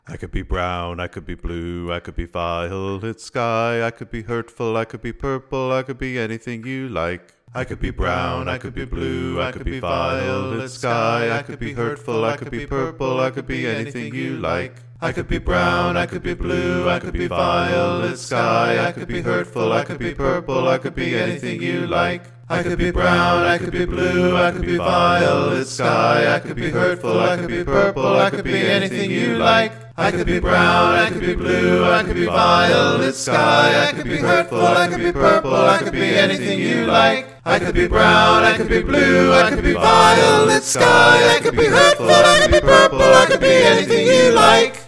I could be brown, I could be blue, I could be violet sky, I could be hurtful, I could be purple, I could be anything you like. I could be brown, I could be blue, I could be violet sky, I could be hurtful, I could be purple, I could be anything you like. I could be brown, I could be blue, I could be violet sky, I could be hurtful, I could be purple, I could be anything you like. I could be brown, I could be blue, I could be violet sky, I could be hurtful, I could be purple, I could be anything you like. I could be brown, I could be blue, I could be violet sky, I could be hurtful, I could be purple, I could be anything you like. I could be brown, I could be blue, I could be violet sky, I could be hurtful, I could be purple, I could be anything you like.